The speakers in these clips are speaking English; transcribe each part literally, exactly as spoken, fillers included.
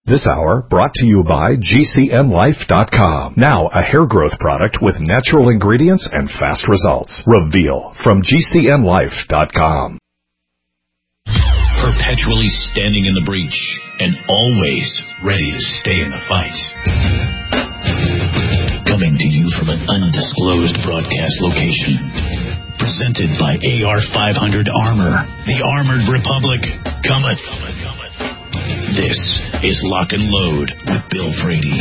This hour brought to you by G C N Life dot com. Now a hair growth product with natural ingredients and fast results. Reveal from G C N Life dot com. Perpetually standing in the breach and always ready to stay in the fight. Coming to you from an undisclosed broadcast location. Presented by A R five hundred Armor. The Armored Republic cometh. This is Lock and Load with Bill Frady.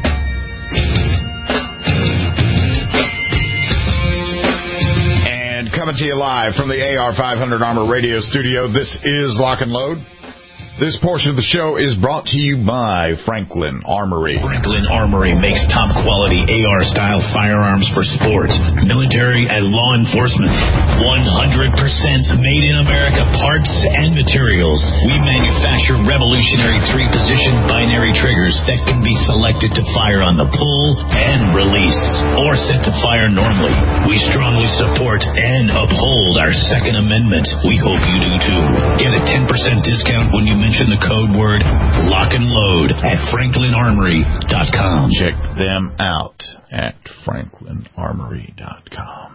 And coming to you live from the A R five hundred Armor Radio Studio, this is Lock and Load. This portion of the show is brought to you by Franklin Armory. Franklin Armory makes top-quality A R-style firearms for sports, military, and law enforcement. one hundred percent made in America parts and materials. We manufacture revolutionary three-position binary triggers that can be selected to fire on the pull and release, or set to fire normally. We strongly support and uphold our Second Amendment. We hope you do too. Get a ten percent discount when you mention the code word Lock and Load at Franklin Armory dot com. Check them out at Franklin Armory dot com.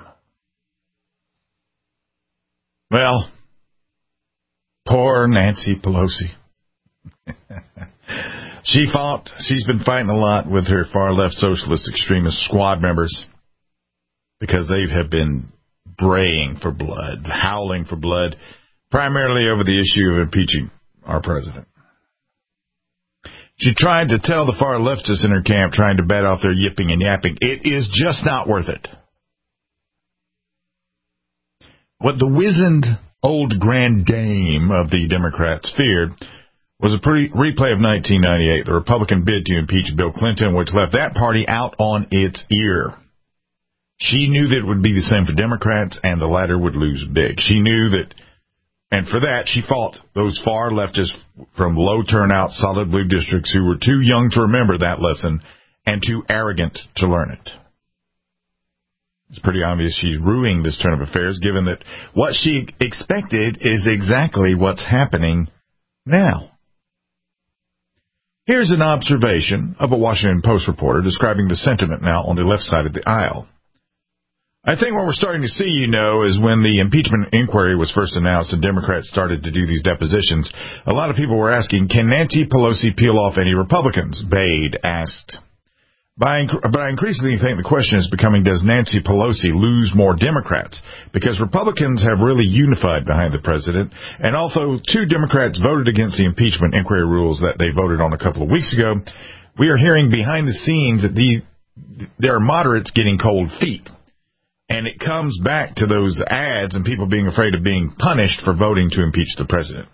Well, poor Nancy Pelosi. She fought, she's been fighting a lot with her far-left socialist extremist squad members because they have been braying for blood, howling for blood, primarily over the issue of impeaching our president. She tried to tell the far leftists in her camp, trying to bat off their yipping and yapping, it is just not worth it. What the wizened old grand dame of the Democrats feared was a pre- replay of nineteen ninety-eight, the Republican bid to impeach Bill Clinton, which left that party out on its ear. She knew that it would be the same for Democrats, and the latter would lose big. She knew that. And for that, she fought those far leftists from low-turnout, solid blue districts who were too young to remember that lesson and too arrogant to learn it. It's pretty obvious she's ruining this turn of affairs, given that what she expected is exactly what's happening now. Here's an observation of a Washington Post reporter describing the sentiment now on the left side of the aisle. I think what we're starting to see, you know, is when the impeachment inquiry was first announced and Democrats started to do these depositions, a lot of people were asking, can Nancy Pelosi peel off any Republicans? Bade asked. By, but I increasingly think the question is becoming, does Nancy Pelosi lose more Democrats? Because Republicans have really unified behind the president, and although two Democrats voted against the impeachment inquiry rules that they voted on a couple of weeks ago, we are hearing behind the scenes that the, there are moderates getting cold feet. And it comes back to those ads and people being afraid of being punished for voting to impeach the president.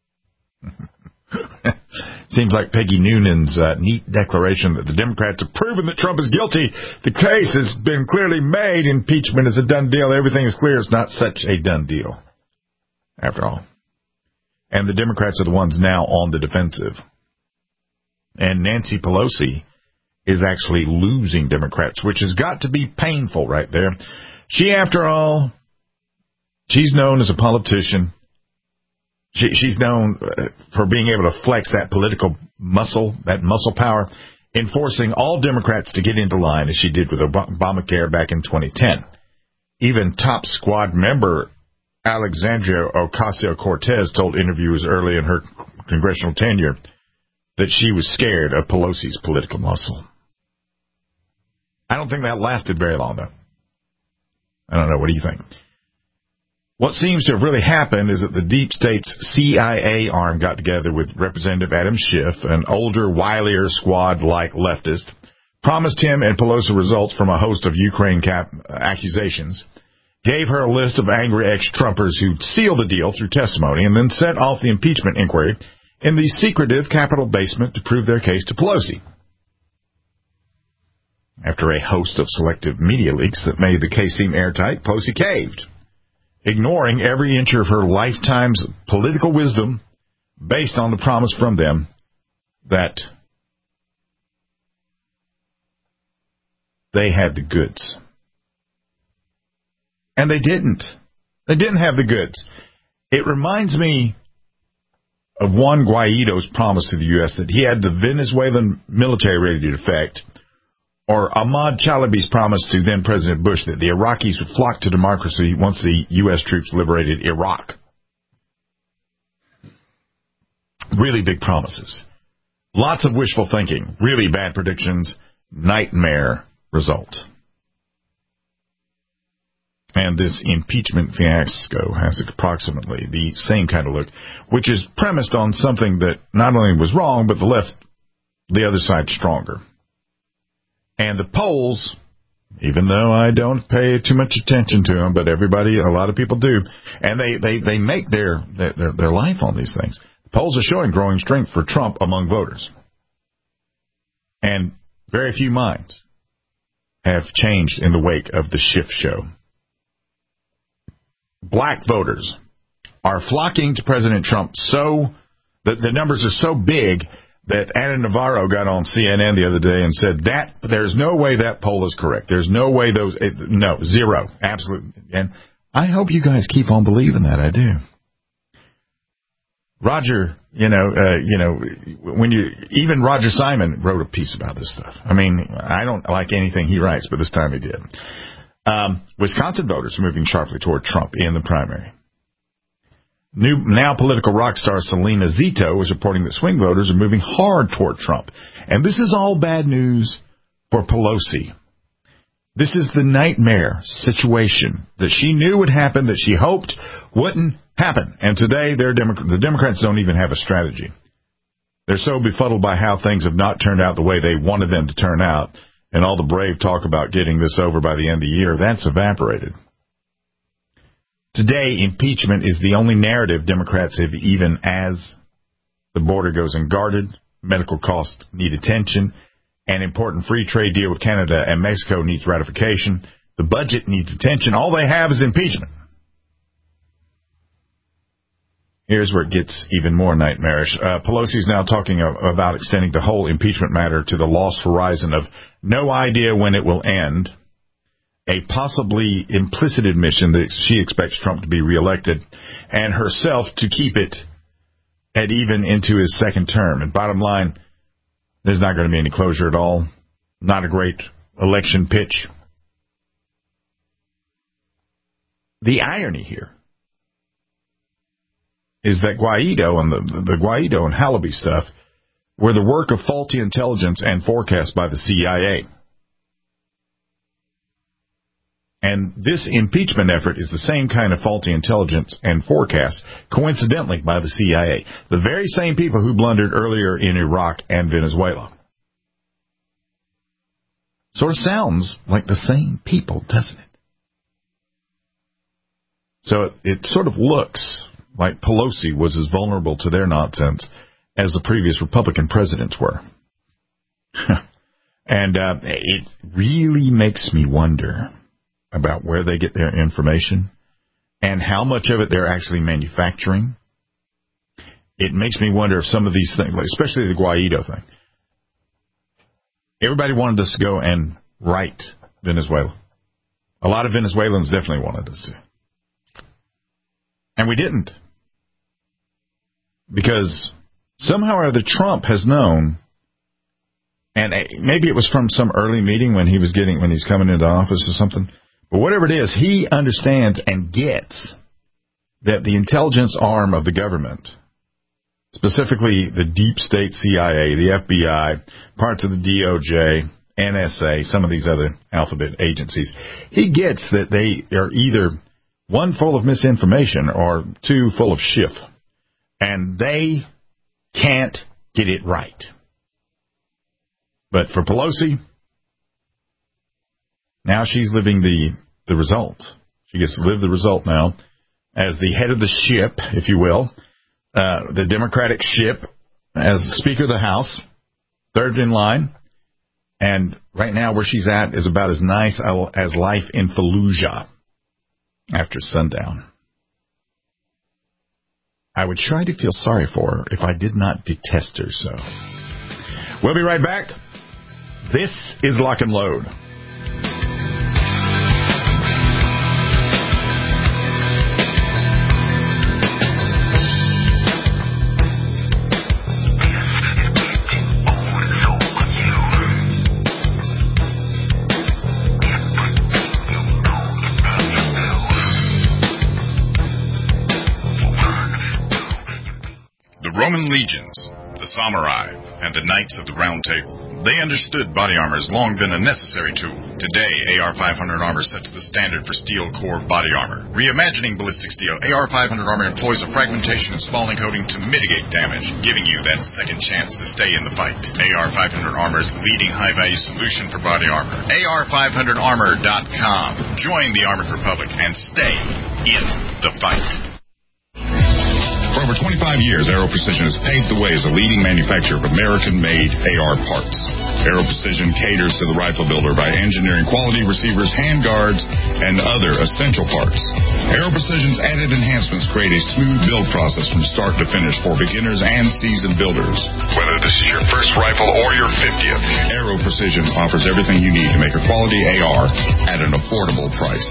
Seems like Peggy Noonan's uh, neat declaration that the Democrats have proven that Trump is guilty. The case has been clearly made. Impeachment is a done deal. Everything is clear. It's not such a done deal, after all. And the Democrats are the ones now on the defensive. And Nancy Pelosi is actually losing Democrats, which has got to be painful right there. She, after all, she's known as a politician. She, she's known for being able to flex that political muscle, that muscle power, in forcing all Democrats to get into line, as she did with Obamacare back in twenty ten. Even top squad member Alexandria Ocasio-Cortez told interviewers early in her congressional tenure that she was scared of Pelosi's political muscle. I don't think that lasted very long, though. I don't know. What do you think? What seems to have really happened is that the deep state's C I A arm got together with Representative Adam Schiff, an older, wilier squad-like leftist, promised him and Pelosi results from a host of Ukraine cap accusations, gave her a list of angry ex-Trumpers who sealed the deal through testimony, and then set off the impeachment inquiry in the secretive Capitol basement to prove their case to Pelosi. After a host of selective media leaks that made the case seem airtight, Pelosi caved, ignoring every inch of her lifetime's political wisdom based on the promise from them that they had the goods. And they didn't. They didn't have the goods. It reminds me of Juan Guaido's promise to the U S that he had the Venezuelan military ready to defect, or Ahmad Chalabi's promise to then President Bush that the Iraqis would flock to democracy once the U S troops liberated Iraq. Really big promises. Lots of wishful thinking. Really bad predictions. Nightmare result. And this impeachment fiasco has approximately the same kind of look, which is premised on something that not only was wrong, but the left, the other side, stronger. And the polls, even though I don't pay too much attention to them, but everybody, a lot of people do, and they, they, they make their, their, their life on these things. The polls are showing growing strength for Trump among voters. And very few minds have changed in the wake of the Schiff show. Black voters are flocking to President Trump so that the numbers are so big that Ana Navarro got on C N N the other day and said that there's no way that poll is correct. There's no way those, no, zero, absolutely. And I hope you guys keep on believing that. I do. Roger, you know, uh, you know, when you, even Roger Simon wrote a piece about this stuff. I mean, I don't like anything he writes, but this time he did. Um, Wisconsin voters are moving sharply toward Trump in the primary. New, now political rock star Selena Zito is reporting that swing voters are moving hard toward Trump. And this is all bad news for Pelosi. This is the nightmare situation that she knew would happen, that she hoped wouldn't happen. And today, they're Demo- the Democrats don't even have a strategy. They're so befuddled by how things have not turned out the way they wanted them to turn out. And all the brave talk about getting this over by the end of the year, that's evaporated. Today, impeachment is the only narrative Democrats have, even as the border goes unguarded, medical costs need attention, an important free trade deal with Canada and Mexico needs ratification, the budget needs attention. All they have is impeachment. Here's where it gets even more nightmarish. Uh, Pelosi is now talking about extending the whole impeachment matter to the lost horizon of no idea when it will end, a possibly implicit admission that she expects Trump to be reelected, and herself to keep it at even into his second term. And bottom line, there's not going to be any closure at all. Not a great election pitch. The irony here is that Guaido and the, the Guaido and Halaby stuff were the work of faulty intelligence and forecasts by the C I A. And this impeachment effort is the same kind of faulty intelligence and forecasts, coincidentally, by the C I A. The very same people who blundered earlier in Iraq and Venezuela. Sort of sounds like the same people, doesn't it? So it, it sort of looks like Pelosi was as vulnerable to their nonsense as the previous Republican presidents were. And uh, it really makes me wonder about where they get their information and how much of it they're actually manufacturing. It makes me wonder if some of these things, like especially the Guaido thing, everybody wanted us to go and right Venezuela. A lot of Venezuelans definitely wanted us to. And we didn't. Because somehow or other Trump has known, and maybe it was from some early meeting when he was getting, when he's coming into office or something, but whatever it is, he understands and gets that the intelligence arm of the government, specifically the deep state C I A, the F B I, parts of the D O J, N S A, some of these other alphabet agencies, he gets that they are either one, full of misinformation, or two, full of Schiff. And they can't get it right. But for Pelosi, now she's living the, the result. She gets to live the result now as the head of the ship, if you will, uh, the Democratic ship, as Speaker of the House, third in line. And right now where she's at is about as nice as life in Fallujah after sundown. I would try to feel sorry for her if I did not detest her so. We'll be right back. This is Lock and Load. legions, the samurai, and the knights of the Round Table. They understood body armor has long been a necessary tool. Today, A R five hundred armor sets the standard for steel core body armor. Reimagining ballistic steel, A R five hundred armor employs a fragmentation and spalling coating to mitigate damage, giving you that second chance to stay in the fight. A R five hundred armor is the leading high-value solution for body armor. A R five hundred armor dot com. Join the Armored Republic and stay in the fight. For over twenty-five years, Aero Precision has paved the way as a leading manufacturer of American-made A R parts. Aero Precision caters to the rifle builder by engineering quality receivers, handguards, and other essential parts. Aero Precision's added enhancements create a smooth build process from start to finish for beginners and seasoned builders. Whether this is your first rifle or your fiftieth, Aero Precision offers everything you need to make a quality A R at an affordable price.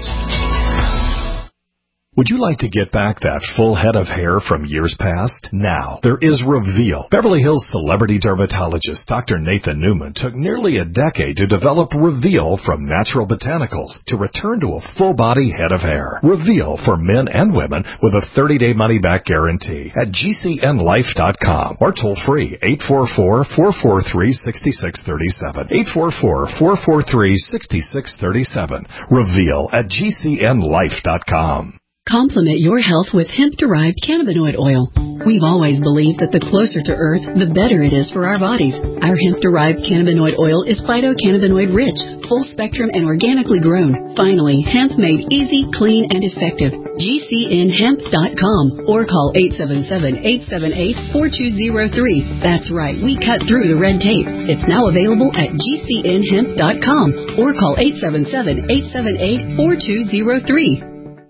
Would you like to get back that full head of hair from years past? Now, there is Reveal. Beverly Hills celebrity dermatologist Doctor Nathan Newman took nearly a decade to develop Reveal from natural botanicals to return to a full-body head of hair. Reveal for men and women with a thirty-day money-back guarantee at G C N life dot com or toll-free eight four four, four four three, six six three seven. eight four four, four four three, six six three seven. Reveal at G C N life dot com. Complement your health with hemp-derived cannabinoid oil. We've always believed that the closer to Earth, the better it is for our bodies. Our hemp-derived cannabinoid oil is phytocannabinoid-rich, full-spectrum, and organically grown. Finally, hemp made easy, clean, and effective. G C N hemp dot com or call eight seven seven, eight seven eight, four two zero three. That's right, we cut through the red tape. It's now available at G C N hemp dot com or call eight seven seven, eight seven eight, four two zero three.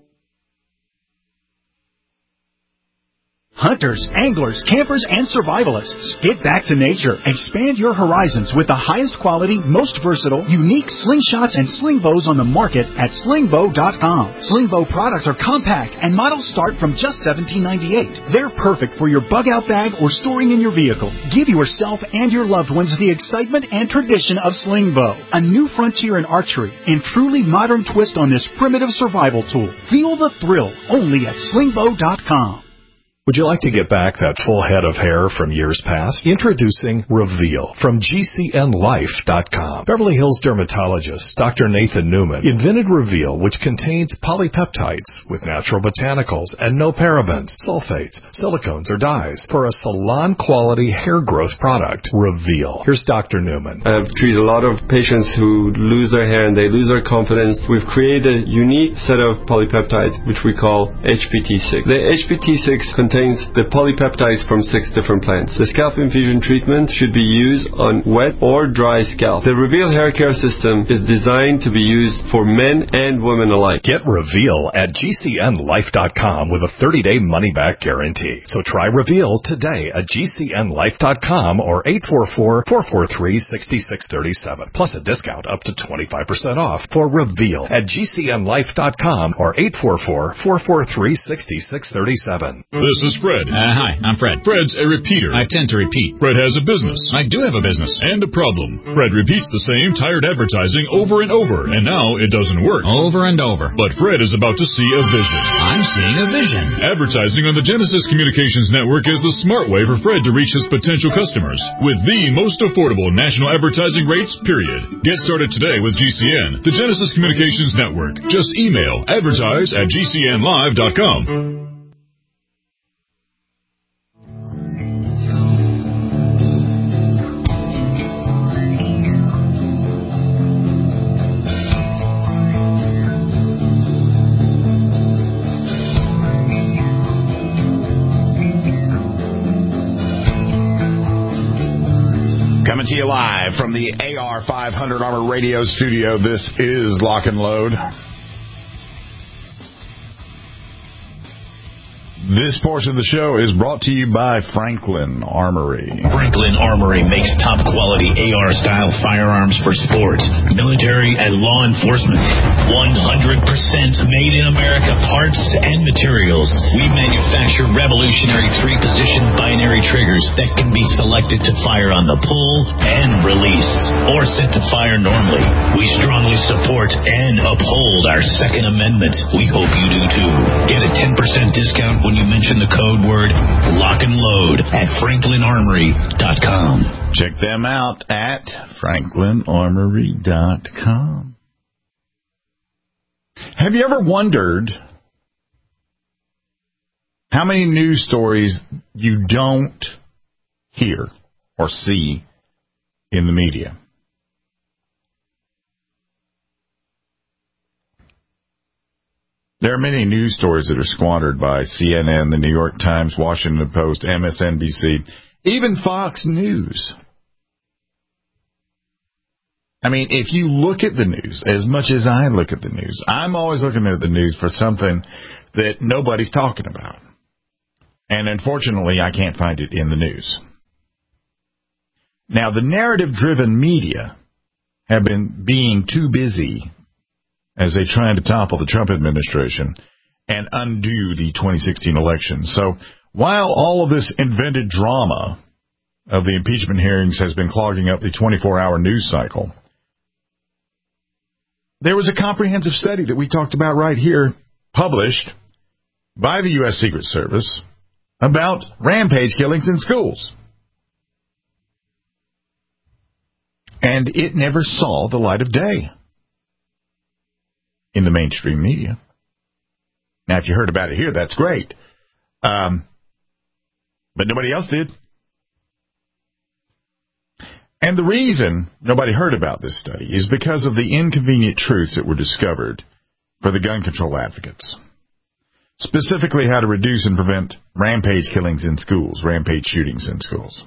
Hunters, anglers, campers, and survivalists. Get back to nature. Expand your horizons with the highest quality, most versatile, unique slingshots and sling bows on the market at sling bow dot com. Sling bow products are compact and models start from just seventeen ninety-eight. They're perfect for your bug out bag or storing in your vehicle. Give yourself and your loved ones the excitement and tradition of sling bow. A new frontier in archery and truly modern twist on this primitive survival tool. Feel the thrill only at sling bow dot com. Would you like to get back that full head of hair from years past? Introducing Reveal from G C N life dot com. Beverly Hills dermatologist Doctor Nathan Newman invented Reveal, which contains polypeptides with natural botanicals and no parabens, sulfates, silicones, or dyes for a salon-quality hair growth product. Reveal. Here's Doctor Newman. I've treated a lot of patients who lose their hair and they lose their confidence. We've created a unique set of polypeptides, which we call H P T six. The H P T six contains the polypeptides from six different plants. The scalp infusion treatment should be used on wet or dry scalp. The Reveal hair care system is designed to be used for men and women alike. Get Reveal at G C N life dot com with a thirty-day money-back guarantee. So try Reveal today at G C N life dot com or eight four four, four four three, six six three seven. Plus a discount up to twenty-five percent off for Reveal at G C N life dot com or eight four four, four four three, six six three seven. This is Fred. Uh, hi, I'm Fred. Fred's a repeater. I tend to repeat. Fred has a business. I do have a business. And a problem. Fred repeats the same tired advertising over and over, and now it doesn't work. Over and over. But Fred is about to see a vision. I'm seeing a vision. Advertising on the Genesis Communications Network is the smart way for Fred to reach his potential customers with the most affordable national advertising rates, period. Get started today with G C N, the Genesis Communications Network. Just email advertise at G C N live dot com. Coming to you live from the A R five hundred Armor Radio Studio, this is Lock and Load. This portion of the show is brought to you by Franklin Armory. Franklin Armory makes top-quality A R-style firearms for sport, military, and law enforcement. one hundred percent made in America parts and materials. We manufacture revolutionary three-position binary triggers that can be selected to fire on the pull and release, or set to fire normally. We strongly support and uphold our Second Amendment. We hope you do too. Get a ten percent discount when you mention the code word lock and load at franklin armory dot com. Check them out at franklin armory dot com. Have you ever wondered how many news stories you don't hear or see in the media? There are many news stories that are squandered by C N N, the New York Times, Washington Post, M S N B C, even Fox News. I mean, if you look at the news, as much as I look at the news, I'm always looking at the news for something that nobody's talking about. And unfortunately, I can't find it in the news. Now, the narrative-driven media have been being too busy as they try to topple the Trump administration and undo the twenty sixteen election. So while all of this invented drama of the impeachment hearings has been clogging up the twenty-four hour news cycle, there was a comprehensive study that we talked about right here, published by the U S Secret Service, about rampage killings in schools. And it never saw the light of day in the mainstream media. Now, if you heard about it here, that's great. Um, but nobody else did. And the reason nobody heard about this study is because of the inconvenient truths that were discovered for the gun control advocates. Specifically, how to reduce and prevent rampage killings in schools, rampage shootings in schools.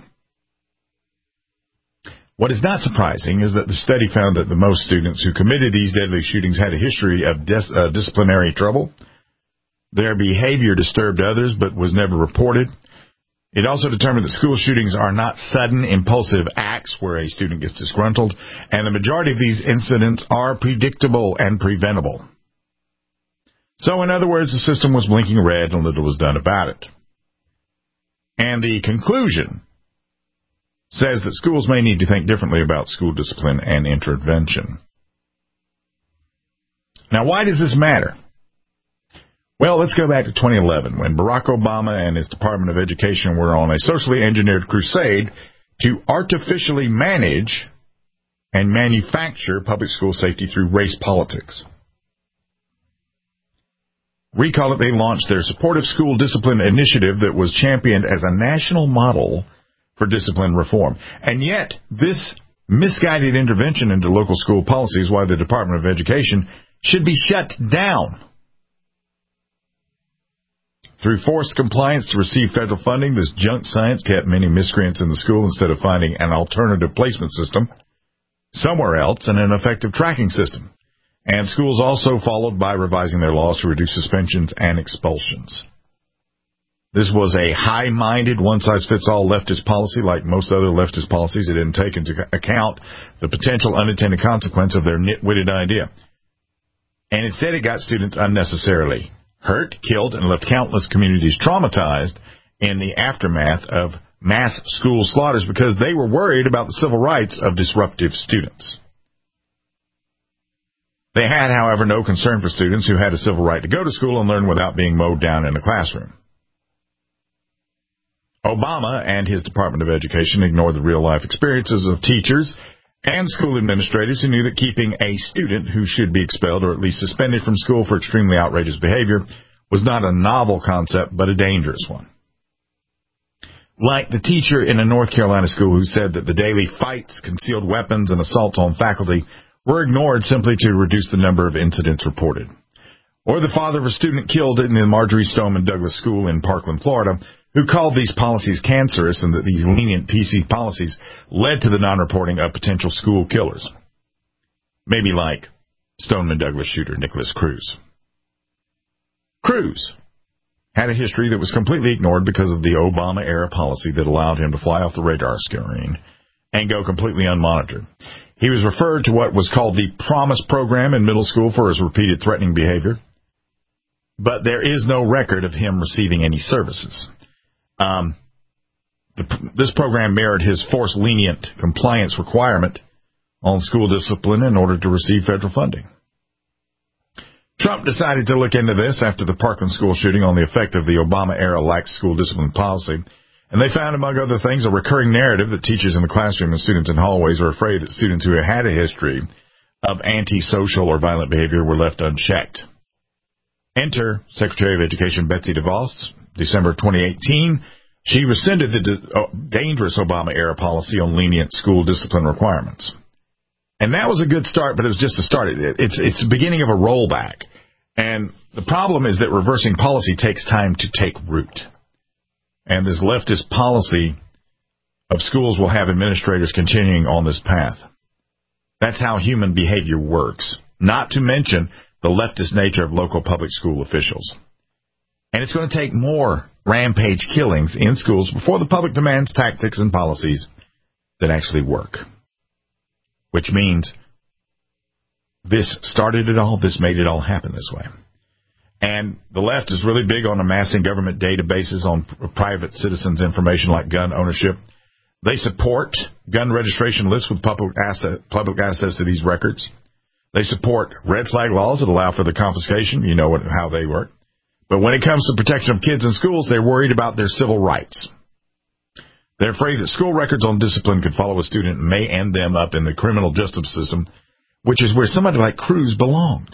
What is not surprising is that the study found that the most students who committed these deadly shootings had a history of dis- uh, disciplinary trouble. Their behavior disturbed others but was never reported. It also determined that school shootings are not sudden, impulsive acts where a student gets disgruntled, and the majority of these incidents are predictable and preventable. So, in other words, the system was blinking red and little was done about it. And the conclusion says that schools may need to think differently about school discipline and intervention. Now, why does this matter? Well, let's go back to twenty eleven, when Barack Obama and his Department of Education were on a socially engineered crusade to artificially manage and manufacture public school safety through race politics. Recall it, they launched their Supportive School Discipline Initiative that was championed as a national model for discipline reform. And yet, this misguided intervention into local school policy is why the Department of Education should be shut down. Through forced compliance to receive federal funding, this junk science kept many miscreants in the school instead of finding an alternative placement system somewhere else and an effective tracking system. And schools also followed by revising their laws to reduce suspensions and expulsions. This was a high-minded, one-size-fits-all leftist policy. Like most other leftist policies, it didn't take into account the potential unintended consequence of their nitwitted idea. And instead, it got students unnecessarily hurt, killed, and left countless communities traumatized in the aftermath of mass school slaughters because they were worried about the civil rights of disruptive students. They had, however, no concern for students who had a civil right to go to school and learn without being mowed down in a classroom. Obama and his Department of Education ignored the real-life experiences of teachers and school administrators who knew that keeping a student who should be expelled or at least suspended from school for extremely outrageous behavior was not a novel concept, but a dangerous one. Like the teacher in a North Carolina school who said that the daily fights, concealed weapons, and assaults on faculty were ignored simply to reduce the number of incidents reported. Or the father of a student killed in the Marjorie Stoneman Douglas School in Parkland, Florida, who called these policies cancerous and that these lenient P C policies led to the non-reporting of potential school killers. Maybe like Stoneman Douglas shooter Nicholas Cruz. Cruz had a history that was completely ignored because of the Obama-era policy that allowed him to fly off the radar screen and go completely unmonitored. He was referred to what was called the Promise Program in middle school for his repeated threatening behavior, but there is no record of him receiving any services. Um, the, this program mirrored his forced lenient compliance requirement on school discipline in order to receive federal funding. Trump decided to look into this after the Parkland school shooting on the effect of the Obama-era lax school discipline policy. And they found, among other things, a recurring narrative that teachers in the classroom and students in hallways are afraid that students who had a history of antisocial or violent behavior were left unchecked. Enter Secretary of Education Betsy DeVos, December twenty eighteen. She rescinded the de- oh, dangerous Obama-era policy on lenient school discipline requirements. And that was a good start, but it was just a start. It's, it's the beginning of a rollback. And the problem is that reversing policy takes time to take root. And this leftist policy of schools will have administrators continuing on this path. That's how human behavior works, not to mention the leftist nature of local public school officials. And it's going to take more rampage killings in schools before the public demands tactics and policies that actually work. Which means this started it all, this made it all happen this way. And the left is really big on amassing government databases on private citizens' information like gun ownership. They support gun registration lists with public asset, public access to these records. They support red flag laws that allow for the confiscation. You know what, how they work. But when it comes to protection of kids in schools, they're worried about their civil rights. They're afraid that school records on discipline could follow a student and may end them up in the criminal justice system, which is where somebody like Cruz belonged.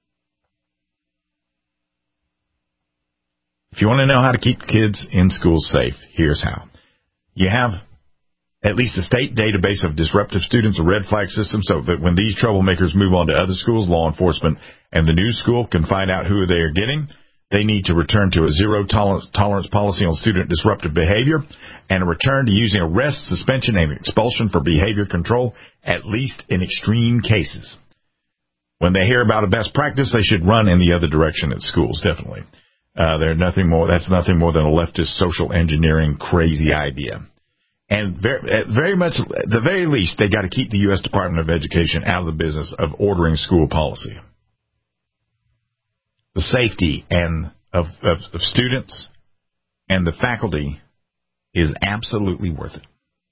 If you want to know how to keep kids in schools safe, here's how. You have at least a state database of disruptive students, a red flag system, so that when these troublemakers move on to other schools, law enforcement and the new school can find out who they are getting. They need to return to a zero tolerance, tolerance policy on student disruptive behavior and a return to using arrest, suspension, and expulsion for behavior control, at least in extreme cases. When they hear about a best practice, they should run in the other direction at schools, definitely. Uh, they're nothing more, that's nothing more than a leftist social engineering crazy idea. And very, very much, at the very least, they got to keep the U S Department of Education out of the business of ordering school policy. The safety and of, of, of students and the faculty is absolutely worth it.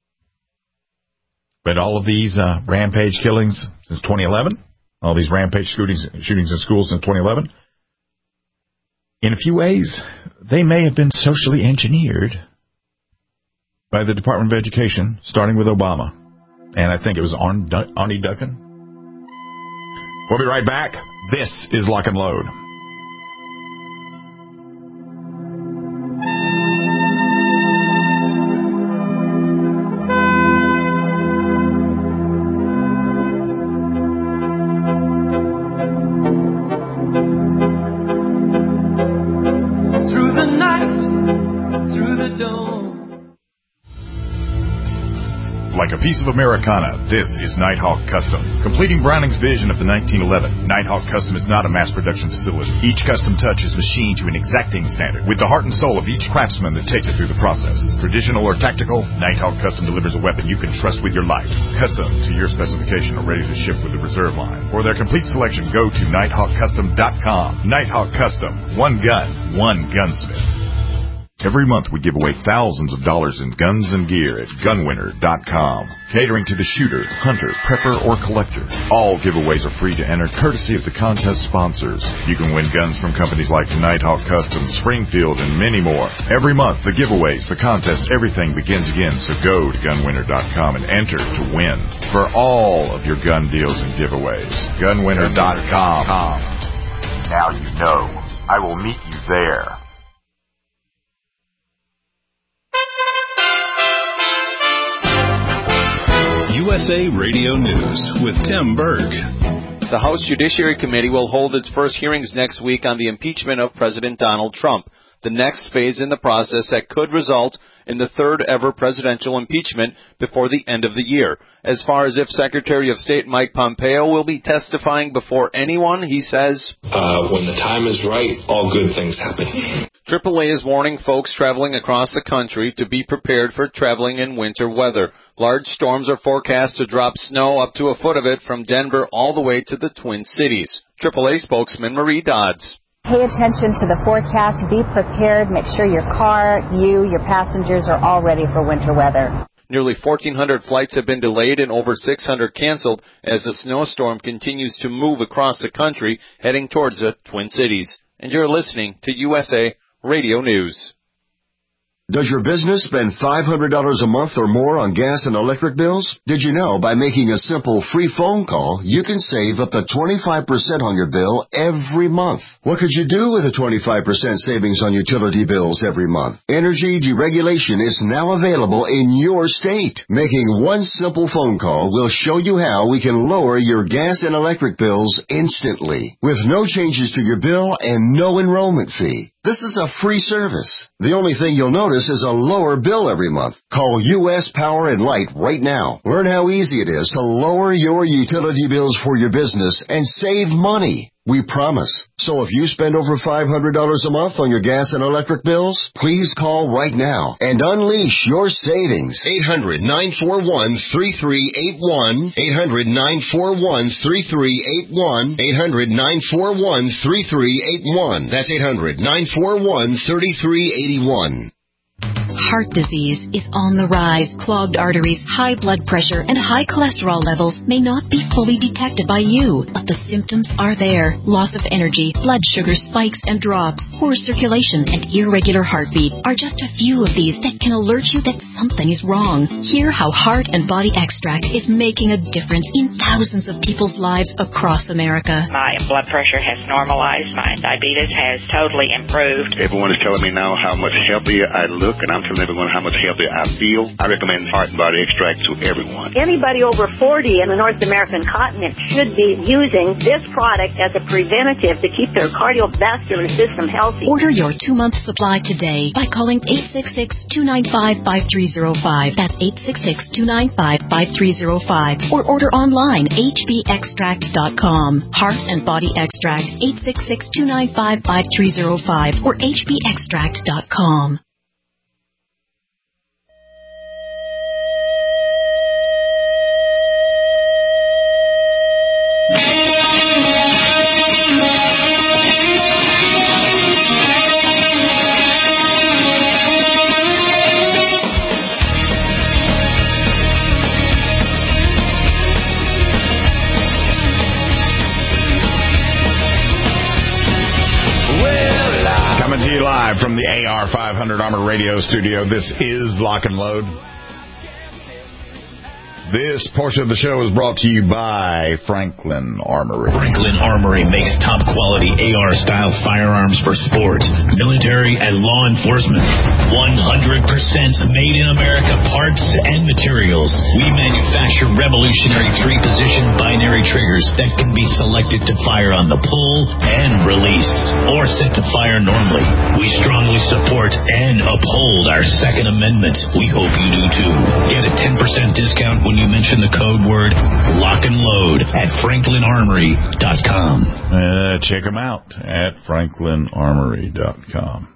But all of these uh, rampage killings since twenty eleven, all these rampage shootings, shootings in schools since twenty eleven, in a few ways, they may have been socially engineered by the Department of Education, starting with Obama. And I think it was Arn, Arnie Duncan. We'll be right back. This is Lock and Load. Like a piece of Americana, this is Nighthawk Custom. Completing Browning's vision of the nineteen eleven, Nighthawk Custom is not a mass production facility. Each custom touch is machined to an exacting standard, with the heart and soul of each craftsman that takes it through the process. Traditional or tactical, Nighthawk Custom delivers a weapon you can trust with your life. Custom to your specification or ready to ship with the reserve line. For their complete selection, go to nighthawk custom dot com. Nighthawk Custom. One gun, one gunsmith. Every month we give away thousands of dollars in guns and gear at gun winner dot com. Catering to the shooter, hunter, prepper, or collector. All giveaways are free to enter, courtesy of the contest sponsors. You can win guns from companies like Nighthawk Custom, Springfield, and many more. Every month, the giveaways, the contests, everything begins again. So go to gun winner dot com and enter to win for all of your gun deals and giveaways. gun winner dot com. Now you know. I will meet you there. U S A Radio News with Tim Berg. The House Judiciary Committee will hold its first hearings next week on the impeachment of President Donald Trump, the next phase in the process that could result in the third ever presidential impeachment before the end of the year. As far as if Secretary of State Mike Pompeo will be testifying before anyone, he says, uh, when the time is right, all good things happen. triple A is warning folks traveling across the country to be prepared for traveling in winter weather. Large storms are forecast to drop snow up to a foot of it from Denver all the way to the Twin Cities. triple A spokesman Marie Dodds. Pay attention to the forecast, be prepared, make sure your car, you, your passengers are all ready for winter weather. Nearly fourteen hundred flights have been delayed and over six hundred canceled as the snowstorm continues to move across the country, heading towards the Twin Cities. And you're listening to U S A Radio News. Does your business spend five hundred dollars a month or more on gas and electric bills? Did you know by making a simple free phone call, you can save up to twenty-five percent on your bill every month? What could you do with a twenty-five percent savings on utility bills every month? Energy deregulation is now available in your state. Making one simple phone call will show you how we can lower your gas and electric bills instantly, with no changes to your bill and no enrollment fee. This is a free service. The only thing you'll notice is a lower bill every month. Call U S Power and Light right now. Learn how easy it is to lower your utility bills for your business and save money. We promise. So if you spend over five hundred dollars a month on your gas and electric bills, please call right now and unleash your savings. eight hundred, nine four one, three three eight one. eight hundred, nine four one, three three eight one. eight hundred, nine four one, three three eight one. That's eight hundred, nine four one, three three eight one. Heart disease is on the rise. Clogged arteries, high blood pressure, and high cholesterol levels may not be fully detected by you, but the symptoms are there. Loss of energy, blood sugar spikes and drops, poor circulation, and irregular heartbeat are just a few of these that can alert you that something is wrong. Hear how Heart and Body Extract is making a difference in thousands of people's lives across America. My blood pressure has normalized. My diabetes has totally improved. Everyone is telling me now how much healthier I look, and I'm telling everyone how much healthier I feel. I recommend Heart and Body Extract to everyone. Anybody over forty in the North American continent should be using this product as a preventative to keep their cardiovascular system healthy. Order your two-month supply today by calling eight six six, two nine five, five three zero five. That's eight six six, two nine five, five three zero five. Or order online, h b extract dot com. Heart and Body Extract, eight six six, two nine five, five three zero five or h b extract dot com. Live from the A R five hundred Armor Radio Studio, this is Lock and Load. This portion of the show is brought to you by Franklin Armory. Franklin Armory makes top-quality A R-style firearms for sports, military, and law enforcement. one hundred percent made in America parts and materials. We manufacture revolutionary three-position binary triggers that can be selected to fire on the pull and release, or set to fire normally. We strongly support and uphold our Second Amendment. We hope you do too. Get a ten percent discount when you mention the code word Lock and Load at franklin armory dot com. Uh, check them out at franklin armory dot com.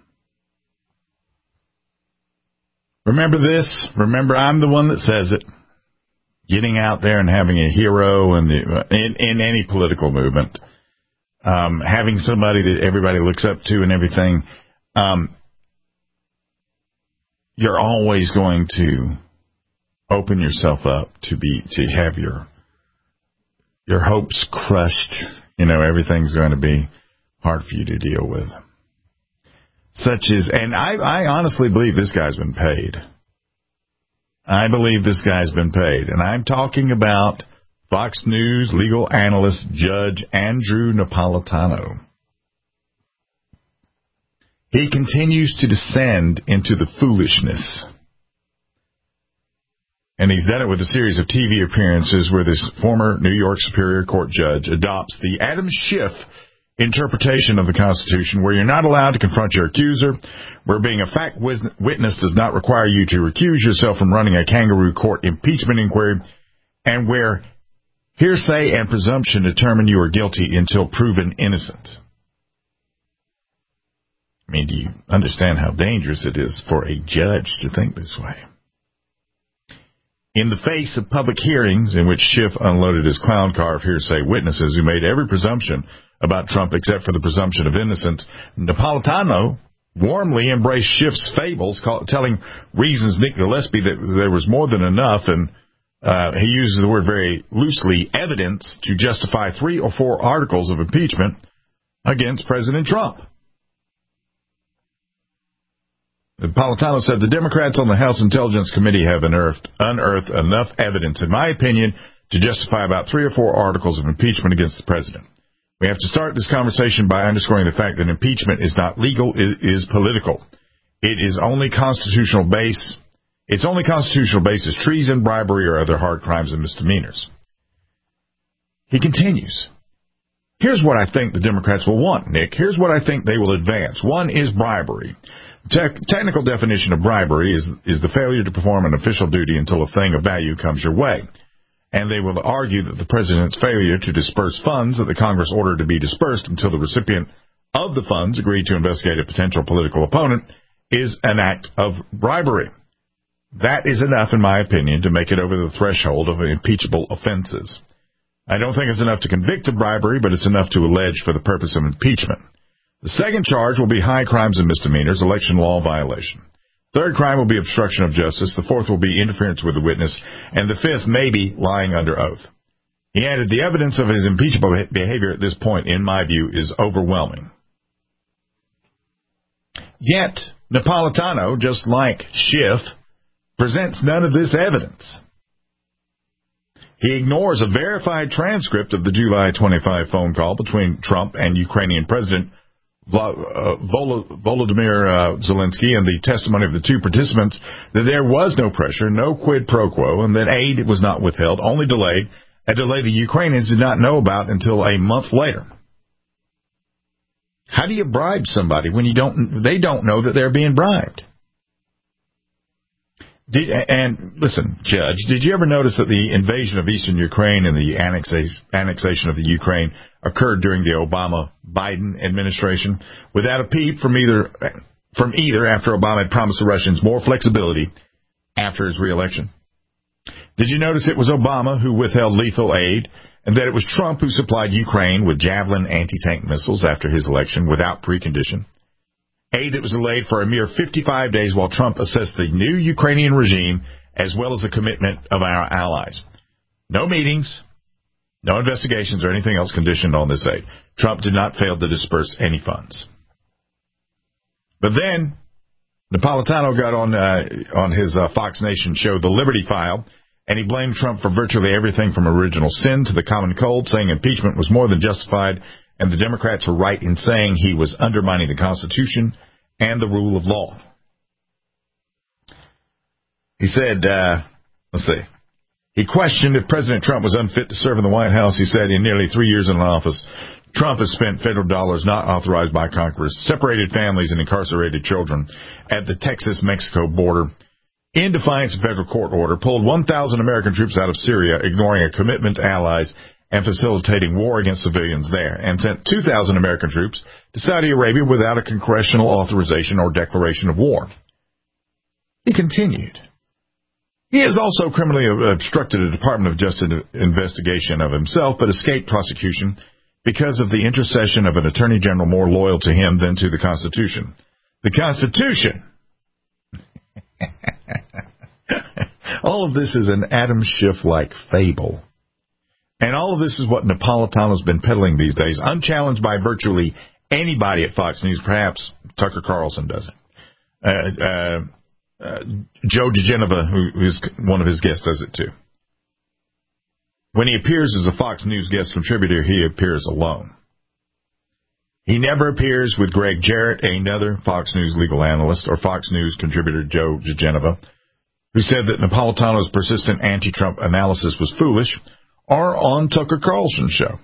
Remember this. Remember, I'm the one that says it. Getting out there and having a hero in, the, in, in any political movement. Um, having somebody that everybody looks up to and everything. Um, you're always going to open yourself up to be to have your your hopes crushed. You know, everything's going to be hard for you to deal with. Such is, and I, I honestly believe this guy's been paid. I believe this guy's been paid. And I'm talking about Fox News legal analyst Judge Andrew Napolitano. He continues to descend into the foolishness. And he's done it with a series of T V appearances where this former New York Superior Court judge adopts the Adam Schiff interpretation of the Constitution, where you're not allowed to confront your accuser, where being a fact witness does not require you to recuse yourself from running a kangaroo court impeachment inquiry, and where hearsay and presumption determine you are guilty until proven innocent. I mean, do you understand how dangerous it is for a judge to think this way? In the face of public hearings in which Schiff unloaded his clown car of hearsay witnesses who made every presumption about Trump except for the presumption of innocence, Napolitano warmly embraced Schiff's fables, call, telling reasons Nick Gillespie that there was more than enough, and uh, he uses the word very loosely, evidence to justify three or four articles of impeachment against President Trump. Napolitano said the Democrats on the House Intelligence Committee have unearthed, unearthed enough evidence, in my opinion, to justify about three or four articles of impeachment against the president. We have to start this conversation by underscoring the fact that impeachment is not legal, it is political. It is only constitutional base. Its only constitutional base is treason, bribery, or other hard crimes and misdemeanors. He continues. Here's what I think the Democrats will want, Nick. Here's what I think they will advance. One is bribery. Te- technical definition of bribery is, is the failure to perform an official duty until a thing of value comes your way. And they will argue that the president's failure to disperse funds that the Congress ordered to be dispersed until the recipient of the funds agreed to investigate a potential political opponent is an act of bribery. That is enough, in my opinion, to make it over the threshold of impeachable offenses. I don't think it's enough to convict of bribery, but it's enough to allege for the purpose of impeachment. The second charge will be high crimes and misdemeanors, election law violation. Third crime will be obstruction of justice. The fourth will be interference with the witness. And the fifth may be lying under oath. He added, the evidence of his impeachable behavior at this point, in my view, is overwhelming. Yet, Napolitano, just like Schiff, presents none of this evidence. He ignores a verified transcript of the July twenty-fifth phone call between Trump and Ukrainian President Volodymyr Zelensky and the testimony of the two participants that there was no pressure, no quid pro quo, and that aid was not withheld, only delayed, a delay the Ukrainians did not know about until a month later. How do you bribe somebody when you don't? They don't know that they're being bribed? Did, and listen, Judge, did you ever notice that the invasion of eastern Ukraine and the annexation of the Ukraine occurred during the Obama-Biden administration without a peep from either from either after Obama had promised the Russians more flexibility after his reelection? Did you notice it was Obama who withheld lethal aid and that it was Trump who supplied Ukraine with Javelin anti-tank missiles after his election without precondition? Aid that was delayed for a mere fifty-five days while Trump assessed the new Ukrainian regime as well as the commitment of our allies. No meetings, no investigations or anything else conditioned on this aid. Trump did not fail to disperse any funds. But then Napolitano got on uh, on his uh, Fox Nation show, The Liberty File, and he blamed Trump for virtually everything from original sin to the common cold, saying impeachment was more than justified, and the Democrats were right in saying he was undermining the Constitution and the rule of law. He said, uh, let's see, he questioned if President Trump was unfit to serve in the White House. He said in nearly three years in office, Trump has spent federal dollars not authorized by Congress, separated families and incarcerated children at the Texas-Mexico border, in defiance of federal court order, pulled one thousand American troops out of Syria, ignoring a commitment to allies and facilitating war against civilians there, and sent two thousand American troops to Saudi Arabia without a congressional authorization or declaration of war. He continued. He has also criminally obstructed a Department of Justice investigation of himself, but escaped prosecution because of the intercession of an attorney general more loyal to him than to the Constitution. The Constitution! All of this is an Adam Schiff-like fable. And all of this is what Napolitano's been peddling these days, unchallenged by virtually anybody at Fox News. Perhaps Tucker Carlson does it. Uh, uh, uh, Joe DeGenova, who is one of his guests, does it too. When he appears as a Fox News guest contributor, he appears alone. He never appears with Greg Jarrett, another Fox News legal analyst, or Fox News contributor Joe DeGenova, who said that Napolitano's persistent anti-Trump analysis was foolish, or on Tucker Carlson's show.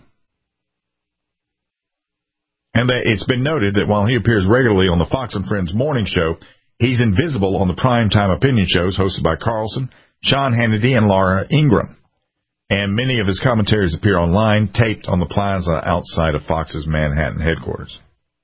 And that it's been noted that while he appears regularly on the Fox and Friends morning show, he's invisible on the primetime opinion shows hosted by Carlson, Sean Hannity, and Laura Ingraham. And many of his commentaries appear online, taped on the plaza outside of Fox's Manhattan headquarters.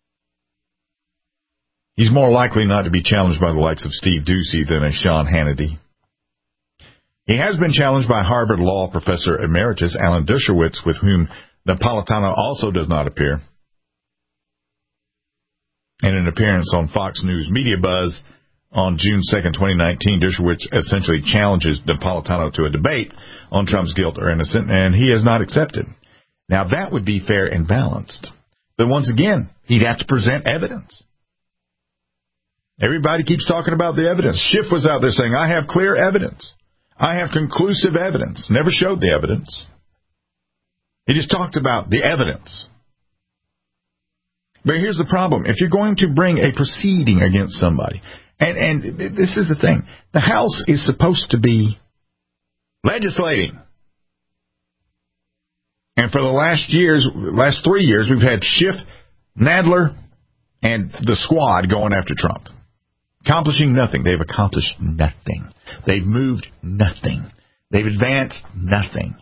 He's more likely not to be challenged by the likes of Steve Doocy than a Sean Hannity. He has been challenged by Harvard Law Professor Emeritus Alan Dershowitz, with whom Napolitano also does not appear. In an appearance on Fox News Media Buzz on June second, twenty nineteen, Dershowitz essentially challenges Napolitano to a debate on Trump's guilt or innocence, and he has not accepted. Now, that would be fair and balanced. But once again, he'd have to present evidence. Everybody keeps talking about the evidence. Schiff was out there saying, I have clear evidence. I have conclusive evidence. Never showed the evidence. He just talked about the evidence. But here's the problem. If you're going to bring a proceeding against somebody, and, and this is the thing, the House is supposed to be legislating. And for the last years, last three years, we've had Schiff, Nadler, and the squad going after Trump. Accomplishing nothing. They've accomplished nothing. They've moved nothing. They've advanced nothing.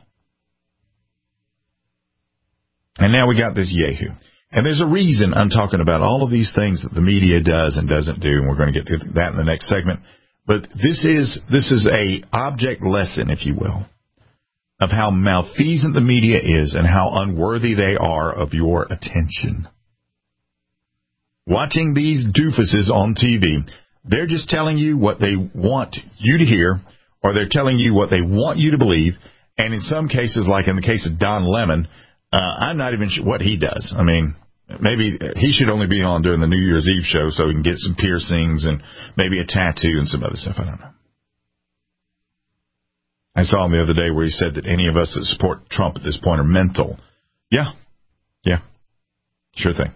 And now we got this Yahoo. And there's a reason I'm talking about all of these things that the media does and doesn't do, and we're going to get to that in the next segment. But this is this is a object lesson, if you will, of how malfeasant the media is and how unworthy they are of your attention. Watching these doofuses on T V, they're just telling you what they want you to hear, or they're telling you what they want you to believe. And in some cases, like in the case of Don Lemon, uh, I'm not even sure what he does. I mean, maybe he should only be on during the New Year's Eve show so he can get some piercings and maybe a tattoo and some other stuff. I don't know. I saw him the other day where he said that any of us that support Trump at this point are mental. Yeah. Yeah. Sure thing.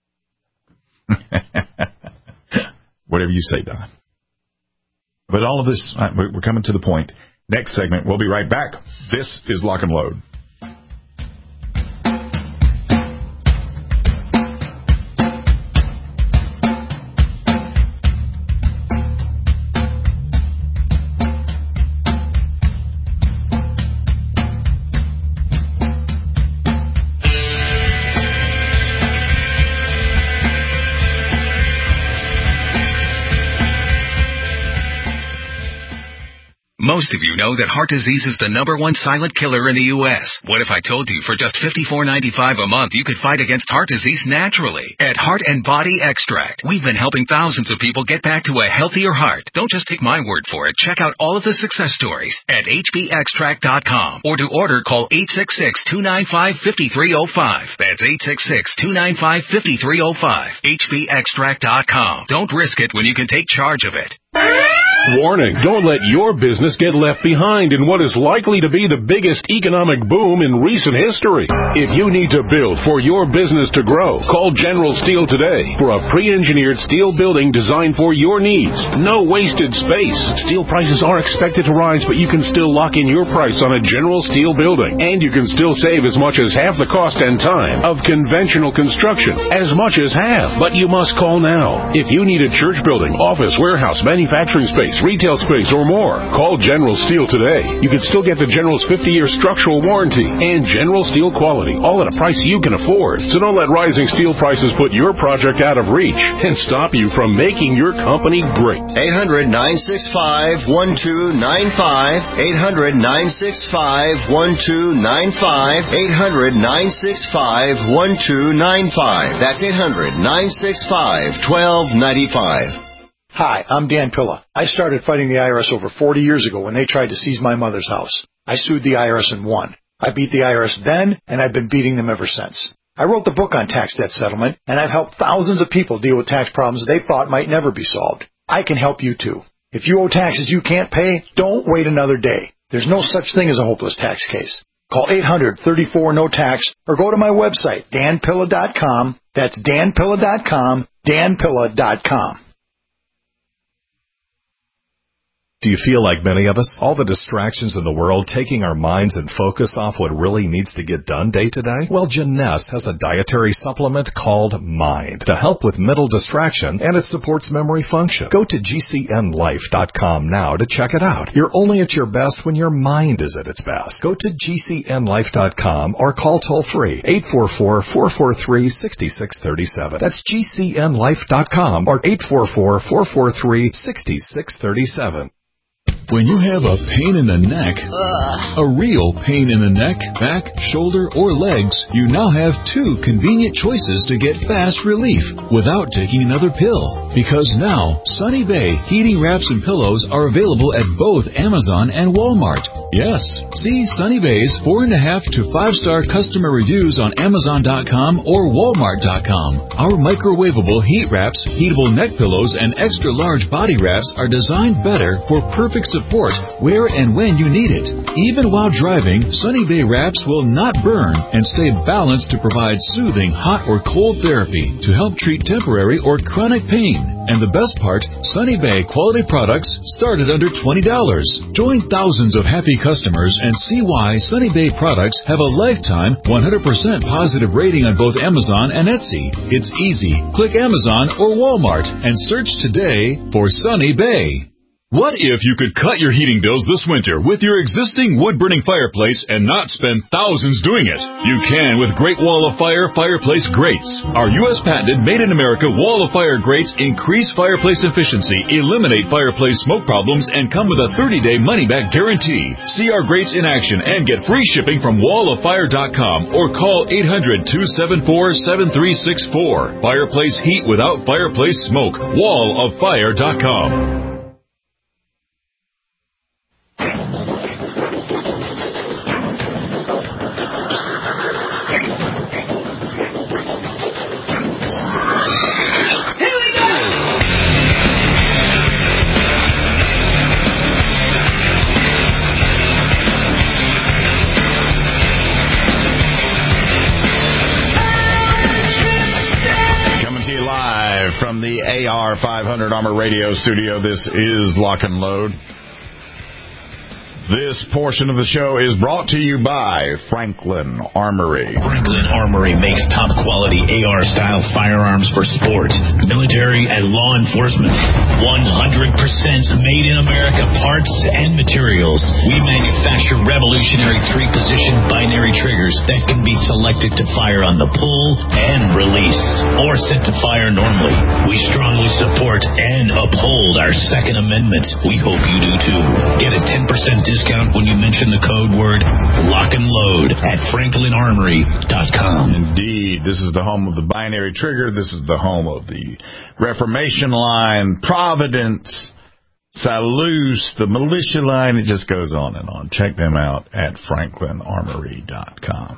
Whatever you say, Don. But all of this, we're coming to the point. Next segment, we'll be right back. This is Lock and Load. Most of you know that heart disease is the number one silent killer in the U S What if I told you for just fifty-four ninety-five a month you could fight against heart disease naturally? At Heart and Body Extract, we've been helping thousands of people get back to a healthier heart. Don't just take my word for it. Check out all of the success stories at H B extract dot com, or to order, call eight six six, two nine five, five three zero five. That's eight six six, two nine five, five three zero five. H B extract dot com. Don't risk it when you can take charge of it. Warning, don't let your business get left behind in what is likely to be the biggest economic boom in recent history. If you need to build for your business to grow, call General Steel today for a pre-engineered steel building designed for your needs. No wasted space. Steel prices are expected to rise, but you can still lock in your price on a General Steel building. And you can still save as much as half the cost and time of conventional construction. As much as half. But you must call now. If you need a church building, office, warehouse, manufacturing space, retail space, or more, call General Steel today. You can still get the General's fifty-year structural warranty and General Steel quality, all at a price you can afford. So don't let rising steel prices put your project out of reach and stop you from making your company great. eight hundred, nine six five, one two nine five. eight hundred, nine six five, one two nine five. eight hundred, nine six five, one two nine five. That's eight hundred, nine six five, one two nine five. Hi, I'm Dan Pilla. I started fighting the I R S over forty years ago when they tried to seize my mother's house. I sued the I R S and won. I beat the I R S then, and I've been beating them ever since. I wrote the book on tax debt settlement, and I've helped thousands of people deal with tax problems they thought might never be solved. I can help you too. If you owe taxes you can't pay, don't wait another day. There's no such thing as a hopeless tax case. Call eight hundred, thirty-four, no tax, or go to my website, dan pilla dot com. That's dan pilla dot com, dan pilla dot com. Do you feel like many of us? All the distractions in the world taking our minds and focus off what really needs to get done day to day? Well, Jeunesse has a dietary supplement called Mind to help with mental distraction, and it supports memory function. Go to G C N life dot com now to check it out. You're only at your best when your mind is at its best. Go to G C N life dot com or call toll-free eight four four, four four three, six six three seven. That's G C N life dot com or eight four four, four four three, six six three seven. When you have a pain in the neck, Ugh. a real pain in the neck, back, shoulder, or legs, you now have two convenient choices to get fast relief without taking another pill. Because now, Sunny Bay heating wraps and pillows are available at both Amazon and Walmart. Yes, see Sunny Bay's four and a half to five star customer reviews on Amazon dot com or Walmart dot com. Our microwavable heat wraps, heatable neck pillows, and extra large body wraps are designed better for perfect support where and when you need it. Even while driving, Sunny Bay wraps will not burn and stay balanced to provide soothing hot or cold therapy to help treat temporary or chronic pain. And the best part, Sunny Bay quality products start at under twenty dollars. Join thousands of happy customers and see why Sunny Bay products have a lifetime one hundred percent positive rating on both Amazon and Etsy. It's easy. Click Amazon or Walmart and search today for Sunny Bay. What if you could cut your heating bills this winter with your existing wood-burning fireplace and not spend thousands doing it? You can with Great Wall of Fire Fireplace Grates. Our U S patented made-in-America Wall of Fire grates increase fireplace efficiency, eliminate fireplace smoke problems, and come with a thirty day money-back guarantee. See our grates in action and get free shipping from wall of fire dot com or call eight hundred, two seven four, seven three six four. Fireplace heat without fireplace smoke. wall of fire dot com. From the A R five hundred Armor Radio Studio, this is Lock and Load. This portion of the show is brought to you by Franklin Armory. Franklin Armory makes top-quality A R-style firearms for sport, military, and law enforcement. one hundred percent made in America parts and materials. We manufacture revolutionary three-position binary triggers that can be selected to fire on the pull and release, or set to fire normally. We strongly support and uphold our Second Amendment. We hope you do too. Get a ten percent discount discount when you mention the code word Lock and Load at franklin armory dot com. Indeed, this is the home of the binary trigger. This is the home of the Reformation line, Providence, Salus, the militia line. It just goes on and on. Check them out at franklin armory dot com.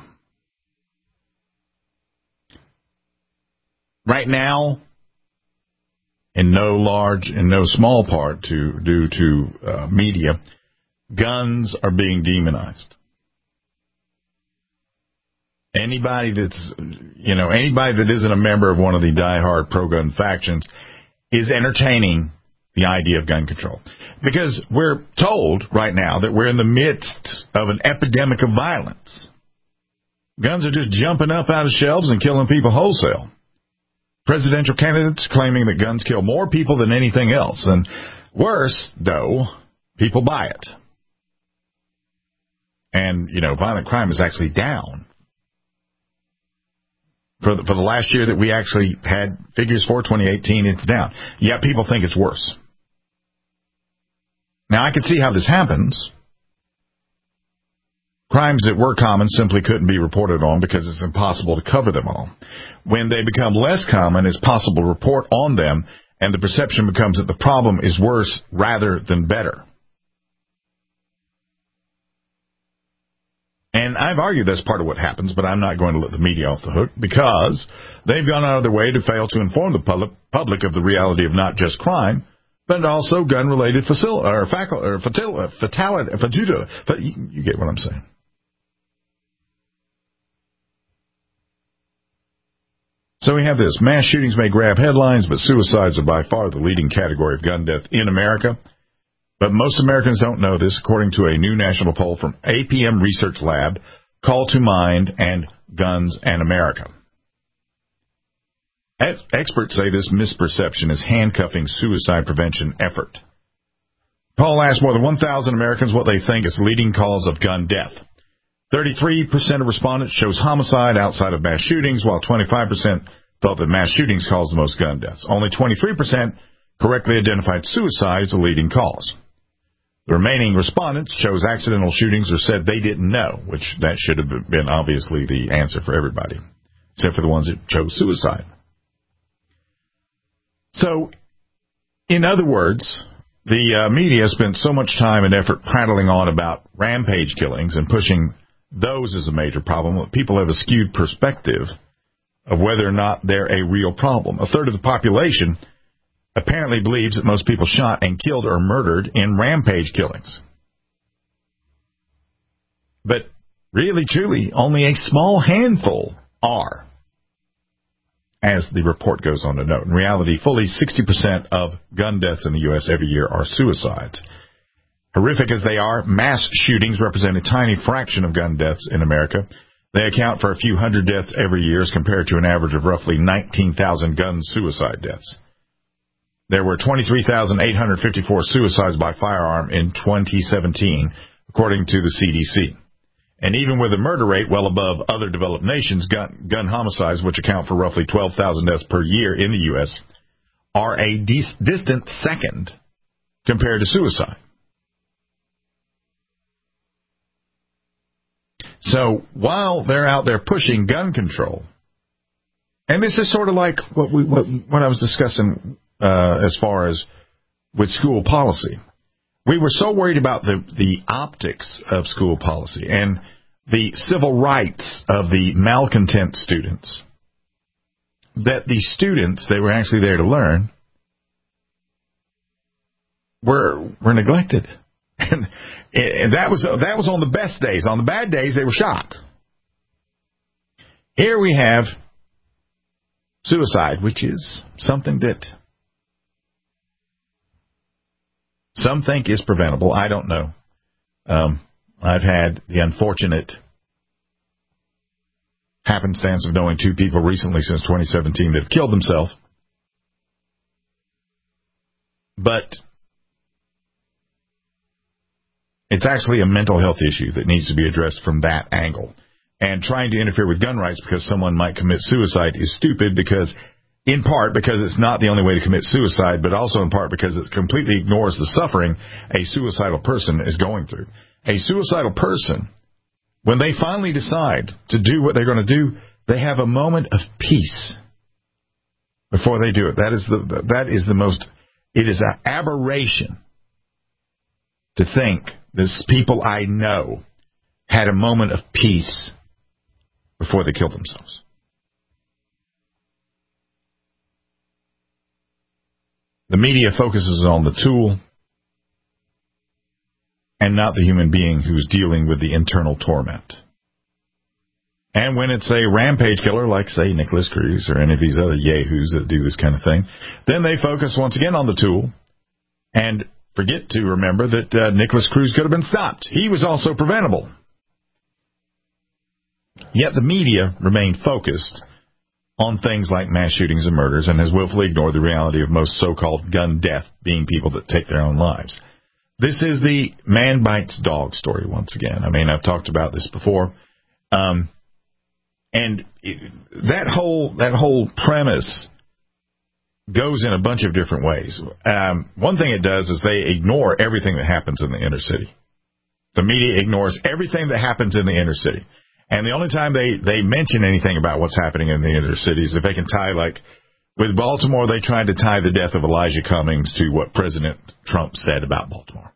Right now, in no large, in no small part to due to uh, media, guns are being demonized. Anybody that's, you know, anybody that isn't a member of one of the diehard pro-gun factions is entertaining the idea of gun control. Because we're told right now that we're in the midst of an epidemic of violence. Guns are just jumping up out of shelves and killing people wholesale. Presidential candidates claiming that guns kill more people than anything else. And worse, though, people buy it. And, you know, violent crime is actually down. For the, for the last year that we actually had figures for, twenty eighteen, it's down. Yet people think it's worse. Now, I can see how this happens. Crimes that were common simply couldn't be reported on because it's impossible to cover them all. When they become less common, it's possible to report on them, and the perception becomes that the problem is worse rather than better. And I've argued that's part of what happens, but I'm not going to let the media off the hook because they've gone out of their way to fail to inform the public, public of the reality of not just crime, but also gun-related facil- or facal- or fatal- fatality. Fatal- but you, you get what I'm saying. So we have this. Mass shootings may grab headlines, but suicides are by far the leading category of gun death in America. But most Americans don't know this, according to a new national poll from A P M Research Lab, Call to Mind, and Guns and America. As experts say this misperception is handcuffing suicide prevention effort. Poll asked more than one thousand Americans what they think is leading cause of gun death. thirty-three percent of respondents chose homicide outside of mass shootings, while twenty-five percent thought that mass shootings caused the most gun deaths. Only twenty-three percent correctly identified suicide as a leading cause. The remaining respondents chose accidental shootings or said they didn't know, which that should have been obviously the answer for everybody, except for the ones that chose suicide. So, in other words, the uh, media spent so much time and effort prattling on about rampage killings and pushing those as a major problem that people have a skewed perspective of whether or not they're a real problem. A third of the population apparently believes that most people shot and killed or murdered in rampage killings. But really, truly, only a small handful are, as the report goes on to note. In reality, fully sixty percent of gun deaths in the U S every year are suicides. Horrific as they are, mass shootings represent a tiny fraction of gun deaths in America. They account for a few hundred deaths every year as compared to an average of roughly nineteen thousand gun suicide deaths. There were twenty-three thousand eight hundred fifty-four suicides by firearm in twenty seventeen, according to the C D C. And even with a murder rate well above other developed nations, gun, gun homicides, which account for roughly twelve thousand deaths per year in the U S, are a dis- distant second compared to suicide. So while they're out there pushing gun control, and this is sort of like what we what, what I was discussing uh, as far as with school policy. We were so worried about the, the optics of school policy and the civil rights of the malcontent students that the students, they were actually there to learn, were were neglected. And, and that was that was on the best days. On the bad days, they were shot. Here we have suicide, which is something that some think is preventable. I don't know. Um, I've had the unfortunate happenstance of knowing two people recently since twenty seventeen that have killed themselves. But it's actually a mental health issue that needs to be addressed from that angle. And trying to interfere with gun rights because someone might commit suicide is stupid, because in part because it's not the only way to commit suicide, but also in part because it completely ignores the suffering a suicidal person is going through. A suicidal person, when they finally decide to do what they're going to do, they have a moment of peace before they do it. That is the that is the most, it is an aberration to think this people I know had a moment of peace before they killed themselves. The media focuses on the tool and not the human being who's dealing with the internal torment. And when it's a rampage killer, like, say, Nicholas Cruz or any of these other yahoos that do this kind of thing, then they focus once again on the tool and forget to remember that uh, Nicholas Cruz could have been stopped. He was also preventable. Yet the media remained focused on things like mass shootings and murders and has willfully ignored the reality of most so-called gun death being people that take their own lives. This is the man bites dog story once again. I mean, I've talked about this before. Um, and it, that whole that whole premise goes in a bunch of different ways. Um, one thing it does is they ignore everything that happens in the inner city. The media ignores everything that happens in the inner city. And the only time they, they mention anything about what's happening in the inner city is if they can tie, like, with Baltimore, they tried to tie the death of Elijah Cummings to what President Trump said about Baltimore.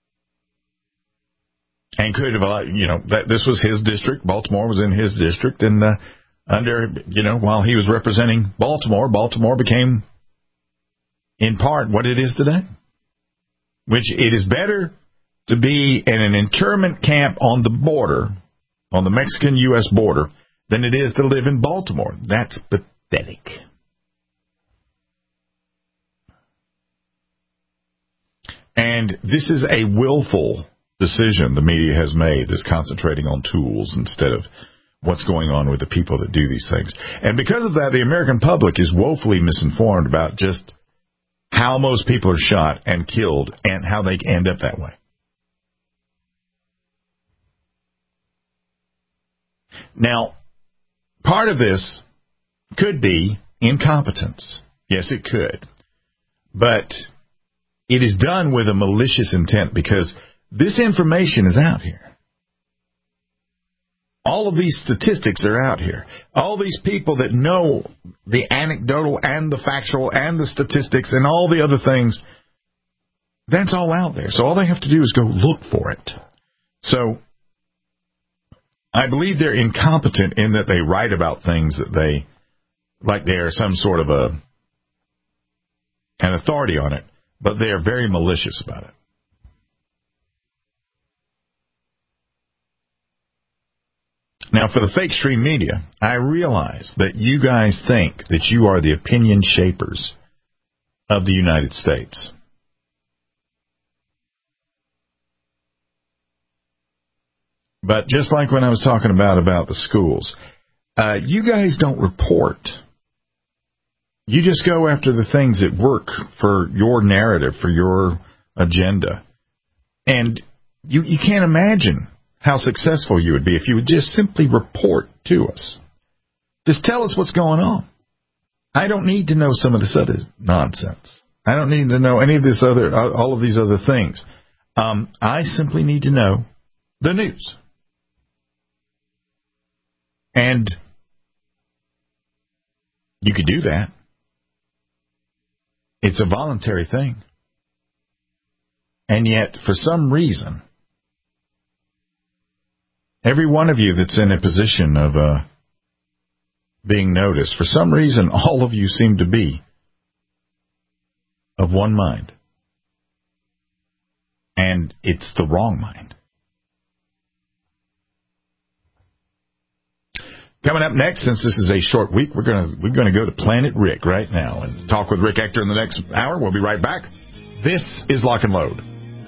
And could have, you know, that this was his district. Baltimore was in his district. And uh, under, you know, while he was representing Baltimore, Baltimore became, in part, what it is today. Which it is better to be in an internment camp on the border, on the Mexican-U S border, than it is to live in Baltimore. That's pathetic. And this is a willful decision the media has made, this concentrating on tools instead of what's going on with the people that do these things. And because of that, the American public is woefully misinformed about just how most people are shot and killed and how they end up that way. Now, part of this could be incompetence. Yes, it could. But it is done with a malicious intent because this information is out here. All of these statistics are out here. All these people that know the anecdotal and the factual and the statistics and all the other things, that's all out there. So all they have to do is go look for it. So I believe they're incompetent in that they write about things that they, like they are some sort of a an authority on it, but they are very malicious about it. Now, for the fake stream media, I realize that you guys think that you are the opinion shapers of the United States. But just like when I was talking about, about the schools, uh, you guys don't report. You just go after the things that work for your narrative, for your agenda. And you, you can't imagine how successful you would be if you would just simply report to us. Just tell us what's going on. I don't need to know some of this other nonsense. I don't need to know any of this other, all of these other things. Um, I simply need to know the news. And you could do that. It's a voluntary thing. And yet, for some reason, every one of you that's in a position of uh, being noticed, for some reason, all of you seem to be of one mind. And it's the wrong mind. Coming up next, since this is a short week, we're gonna we're gonna go to Planet Rick right now and talk with Rick Ector in the next hour. We'll be right back. This is Lock and Load.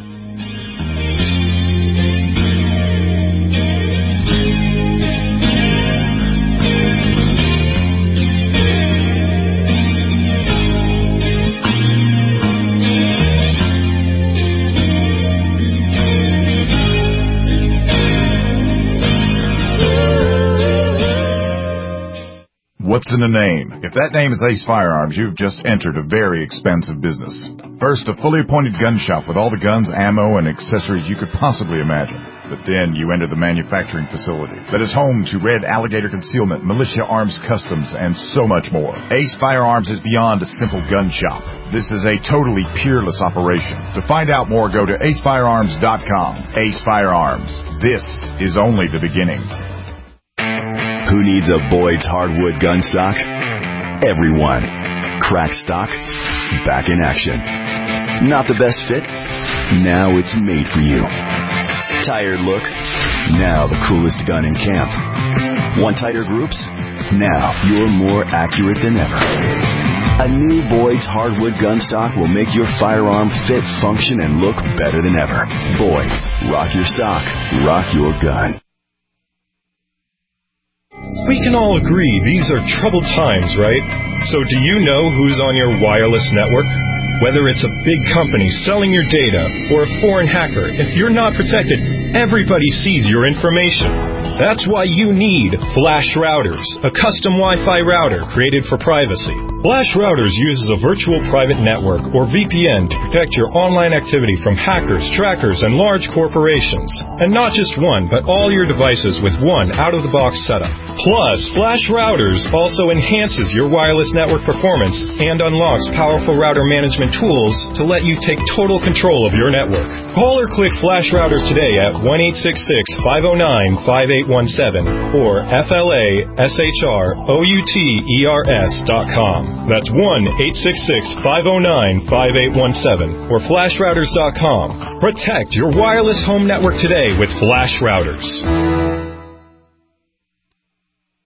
What's in a name? If that name is Ace Firearms, you've just entered a very expensive business. First, a fully appointed gun shop with all the guns, ammo, and accessories you could possibly imagine. But then you enter the manufacturing facility that is home to Red Alligator Concealment, Militia Arms Customs, and so much more. Ace Firearms is beyond a simple gun shop. This is a totally peerless operation. To find out more, go to ace firearms dot com. Ace Firearms. This is only the beginning. Who needs a Boyd's hardwood gun stock? Everyone. Cracked stock, back in action. Not the best fit? Now it's made for you. Tired look? Now the coolest gun in camp. Want tighter groups? Now you're more accurate than ever. A new Boyd's hardwood gun stock will make your firearm fit, function, and look better than ever. Boyd's. Rock your stock. Rock your gun. We can all agree these are troubled times, right? So do you know who's on your wireless network? Whether it's a big company selling your data or a foreign hacker, if you're not protected, everybody sees your information. That's why you need Flash Routers, a custom Wi-Fi router created for privacy. Flash Routers uses a virtual private network, or V P N, to protect your online activity from hackers, trackers, and large corporations. And not just one, but all your devices with one out-of-the-box setup. Plus, Flash Routers also enhances your wireless network performance and unlocks powerful router management tools to let you take total control of your network. Call or click Flash Routers today at one eight six six, five oh nine, five eight one seven or F L A S H R O U T E R S dot com. That's one eight six six, five oh nine, five eight one seven or flash routers dot com. Protect your wireless home network today with Flash Routers.